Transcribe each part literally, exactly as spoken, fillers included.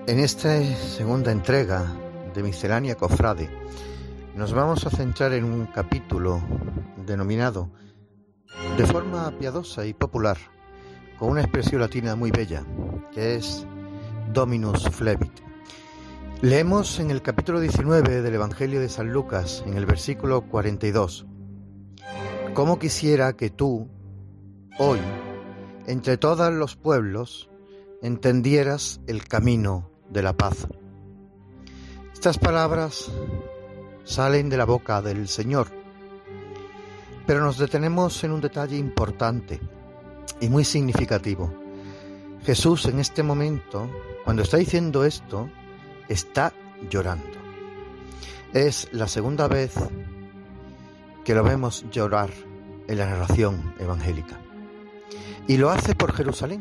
En esta segunda entrega de Miscelánea Cofrade nos vamos a centrar en un capítulo denominado de forma piadosa y popular, con una expresión latina muy bella, que es Dominus Flevit. Leemos en el capítulo diecinueve del Evangelio de San Lucas, en el versículo cuarenta y dos: «Cómo quisiera que tú, hoy, entre todos los pueblos, entendieras el camino de la paz». Estas palabras salen de la boca del Señor, pero nos detenemos en un detalle importante y muy significativo. Jesús, en este momento, cuando está diciendo esto, está llorando. Es la segunda vez que lo vemos llorar en la narración evangélica, y lo hace por Jerusalén.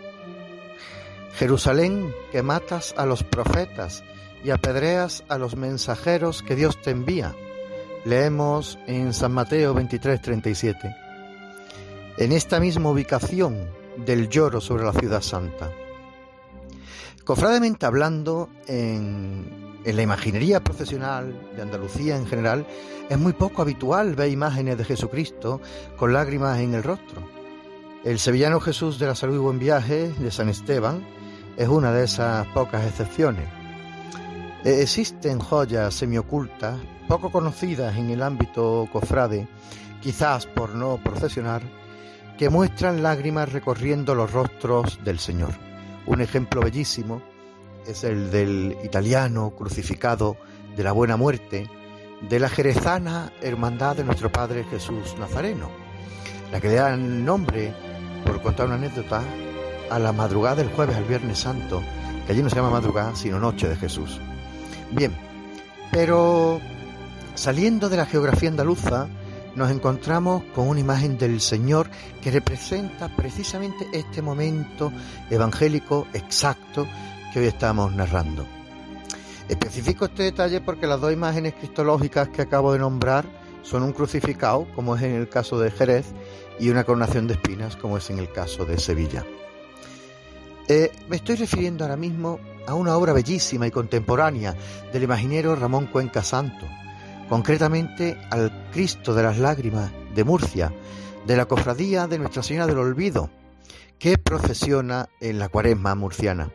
Jerusalén, que matas a los profetas y apedreas a los mensajeros que Dios te envía. Leemos en San Mateo veintitrés, treinta y siete. En esta misma ubicación del lloro sobre la ciudad santa. Cofrademente hablando, en, en la imaginería procesional de Andalucía en general, es muy poco habitual ver imágenes de Jesucristo con lágrimas en el rostro. El sevillano Jesús de la Salud y Buen Viaje de San Esteban es una de esas pocas excepciones. Existen joyas semiocultas, poco conocidas en el ámbito cofrade, quizás por no procesionar, que muestran lágrimas recorriendo los rostros del Señor. Un ejemplo bellísimo es el del italiano crucificado de la Buena Muerte, de la jerezana Hermandad de nuestro Padre Jesús Nazareno, la que le da nombre, por contar una anécdota, a la madrugada del jueves al Viernes Santo, que allí no se llama madrugada, sino noche de Jesús. Bien, pero saliendo de la geografía andaluza, nos encontramos con una imagen del Señor que representa precisamente este momento evangélico exacto que hoy estamos narrando. Especifico este detalle porque las dos imágenes cristológicas que acabo de nombrar son un crucificado, como es en el caso de Jerez, y una coronación de espinas, como es en el caso de Sevilla. Eh, me estoy refiriendo ahora mismo a una obra bellísima y contemporánea del imaginero Ramón Cuenca Santo, concretamente al Cristo de las Lágrimas de Murcia, de la cofradía de Nuestra Señora del Olvido, que procesiona en la Cuaresma murciana.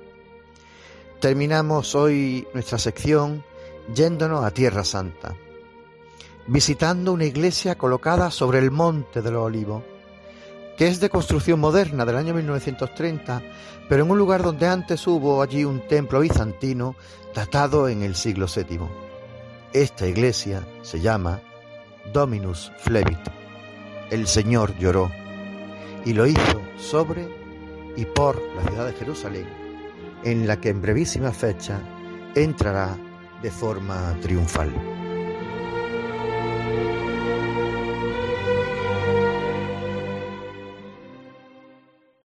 Terminamos hoy nuestra sección yéndonos a Tierra Santa, visitando una iglesia colocada sobre el Monte de los Olivos, que es de construcción moderna del año mil novecientos treinta, pero en un lugar donde antes hubo allí un templo bizantino datado en el siglo séptimo. Esta iglesia se llama Dominus Flevit, el Señor lloró, y lo hizo sobre y por la ciudad de Jerusalén, en la que en brevísima fecha entrará de forma triunfal.